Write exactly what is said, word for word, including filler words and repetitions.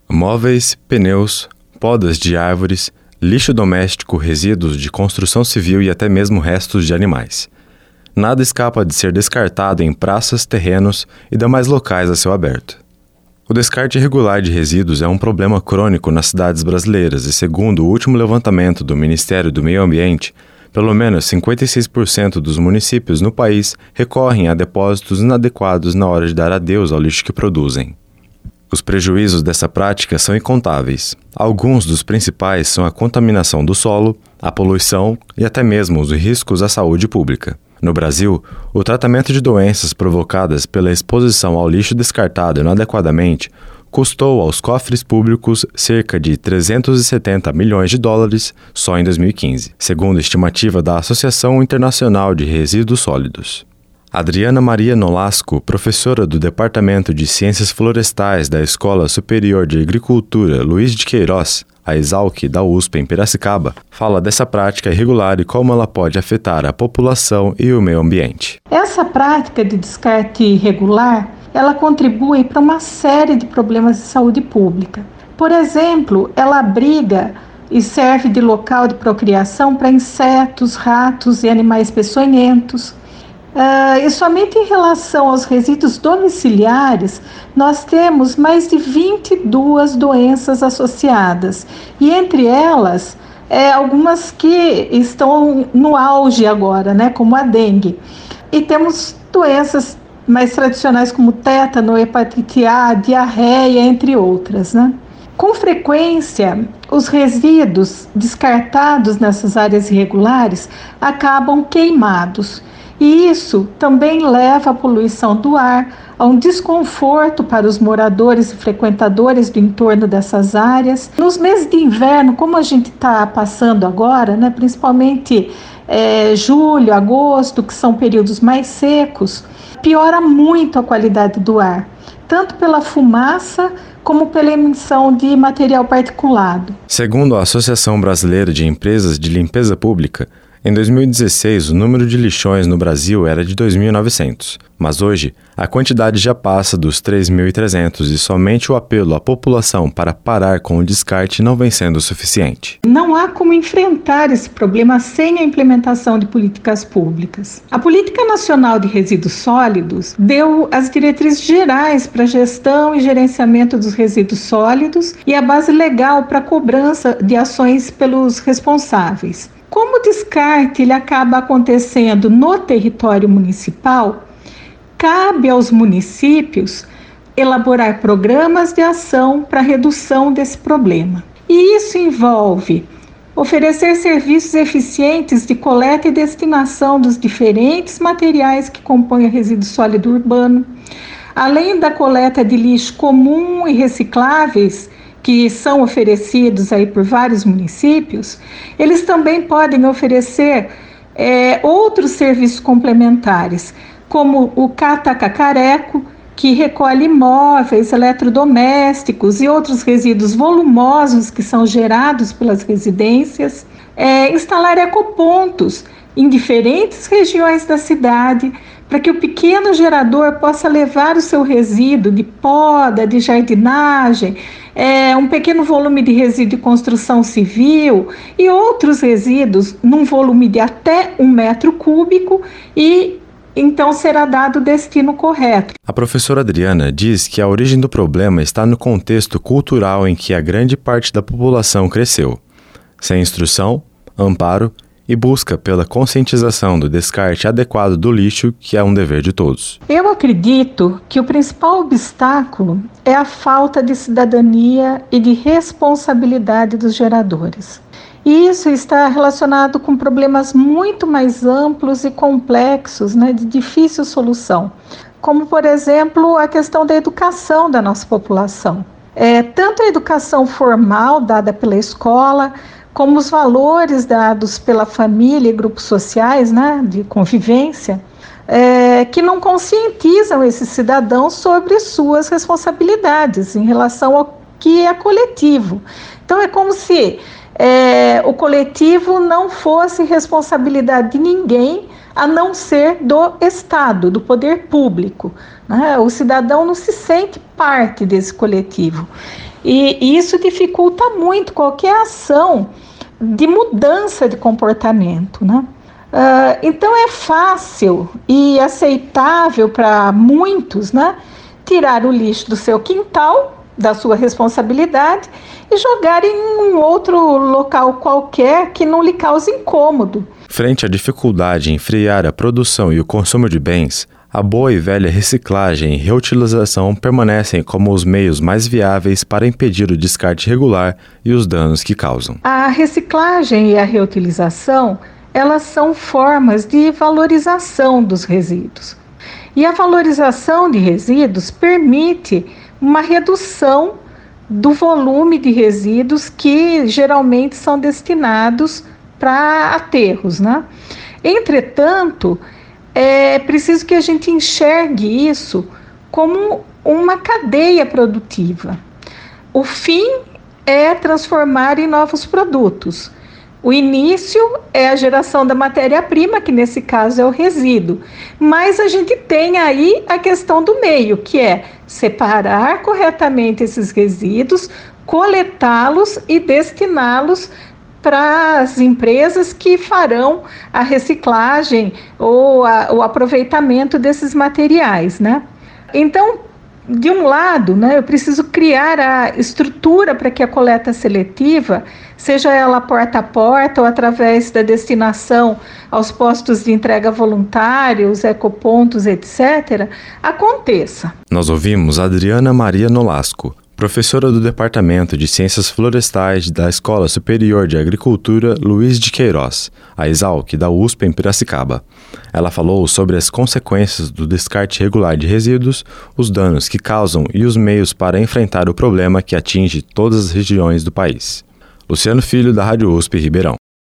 Móveis, pneus, podas de árvores, lixo doméstico, resíduos de construção civil e até mesmo restos de animais. Nada escapa de ser descartado em praças, terrenos e demais locais a céu aberto. O descarte irregular de resíduos é um problema crônico nas cidades brasileiras e, segundo o último levantamento do Ministério do Meio Ambiente, pelo menos cinquenta e seis por cento dos municípios no país recorrem a depósitos inadequados na hora de dar adeus ao lixo que produzem. Os prejuízos dessa prática são incontáveis. Alguns dos principais são a contaminação do solo, a poluição e até mesmo os riscos à saúde pública. No Brasil, o tratamento de doenças provocadas pela exposição ao lixo descartado inadequadamente custou aos cofres públicos cerca de trezentos e setenta milhões de dólares só em dois mil e quinze, segundo a estimativa da Associação Internacional de Resíduos Sólidos. Adriana Maria Nolasco, professora do Departamento de Ciências Florestais da Escola Superior de Agricultura Luiz de Queiroz, a ESALQ da U S P em Piracicaba, fala dessa prática irregular e como ela pode afetar a população e o meio ambiente. Essa prática de descarte irregular, ela contribui para uma série de problemas de saúde pública. Por exemplo, ela abriga e serve de local de procriação para insetos, ratos e animais peçonhentos. Uh, e somente em relação aos resíduos domiciliares, nós temos mais de vinte e duas doenças associadas. E entre elas, é, algumas que estão no auge agora, né, como a dengue. E temos doenças mais tradicionais como tétano, hepatite A, diarreia, entre outras, né? Com frequência, os resíduos descartados nessas áreas irregulares acabam queimados. E isso também leva à poluição do ar, a um desconforto para os moradores e frequentadores do entorno dessas áreas. Nos meses de inverno, como a gente está passando agora, né, principalmente é, julho, agosto, que são períodos mais secos, piora muito a qualidade do ar, tanto pela fumaça como pela emissão de material particulado. Segundo a Associação Brasileira de Empresas de Limpeza Pública, em dois mil e dezesseis, o número de lixões no Brasil era de dois mil e novecentos, mas hoje a quantidade já passa dos três mil e trezentos e somente o apelo à população para parar com o descarte não vem sendo suficiente. Não há como enfrentar esse problema sem a implementação de políticas públicas. A Política Nacional de Resíduos Sólidos deu as diretrizes gerais para a gestão e gerenciamento dos resíduos sólidos e a base legal para a cobrança de ações pelos responsáveis. Como o descarte ele acaba acontecendo no território municipal, cabe aos municípios elaborar programas de ação para a redução desse problema. E isso envolve oferecer serviços eficientes de coleta e destinação dos diferentes materiais que compõem o resíduo sólido urbano, além da coleta de lixo comum e recicláveis, que são oferecidos aí por vários municípios. Eles também podem oferecer é, outros serviços complementares, como o cata-cacareco, que recolhe móveis, eletrodomésticos e outros resíduos volumosos que são gerados pelas residências, é, instalar ecopontos em diferentes regiões da cidade, para que o pequeno gerador possa levar o seu resíduo de poda, de jardinagem, é, um pequeno volume de resíduo de construção civil e outros resíduos num volume de até um metro cúbico e então será dado o destino correto. A professora Adriana diz que a origem do problema está no contexto cultural em que a grande parte da população cresceu, sem instrução, amparo e busca pela conscientização do descarte adequado do lixo, que é um dever de todos. Eu acredito que o principal obstáculo é a falta de cidadania e de responsabilidade dos geradores. E isso está relacionado com problemas muito mais amplos e complexos, né, de difícil solução, como, por exemplo, a questão da educação da nossa população. É, tanto a educação formal dada pela escola, como os valores dados pela família e grupos sociais, né, de convivência, é, que não conscientizam esses cidadãos sobre suas responsabilidades em relação ao que é coletivo. Então é como se é, o coletivo não fosse responsabilidade de ninguém, a não ser do Estado, do poder público, né? O cidadão não se sente parte desse coletivo. E, e isso dificulta muito qualquer ação de mudança de comportamento, né? Uh, então é fácil e aceitável para muitos, né, tirar o lixo do seu quintal, da sua responsabilidade, e jogar em um outro local qualquer que não lhe cause incômodo. Frente à dificuldade em frear a produção e o consumo de bens, a boa e velha reciclagem e reutilização permanecem como os meios mais viáveis para impedir o descarte regular e os danos que causam. A reciclagem e a reutilização, elas são formas de valorização dos resíduos. E a valorização de resíduos permite uma redução do volume de resíduos que geralmente são destinados para aterros, né? Entretanto, é preciso que a gente enxergue isso como uma cadeia produtiva. O fim é transformar em novos produtos. O início é a geração da matéria-prima, que nesse caso é o resíduo. Mas a gente tem aí a questão do meio, que é separar corretamente esses resíduos, coletá-los e destiná-los para as empresas que farão a reciclagem ou a, o aproveitamento desses materiais, né? Então, de um lado, né, eu preciso criar a estrutura para que a coleta seletiva, seja ela porta a porta ou através da destinação aos postos de entrega voluntários, ecopontos, etcétera, aconteça. Nós ouvimos Adriana Maria Nolasco, professora do Departamento de Ciências Florestais da Escola Superior de Agricultura Luiz de Queiroz, a ESALQ, da U S P em Piracicaba. Ela falou sobre as consequências do descarte regular de resíduos, os danos que causam e os meios para enfrentar o problema que atinge todas as regiões do país. Luciano Filho, da Rádio U S P Ribeirão.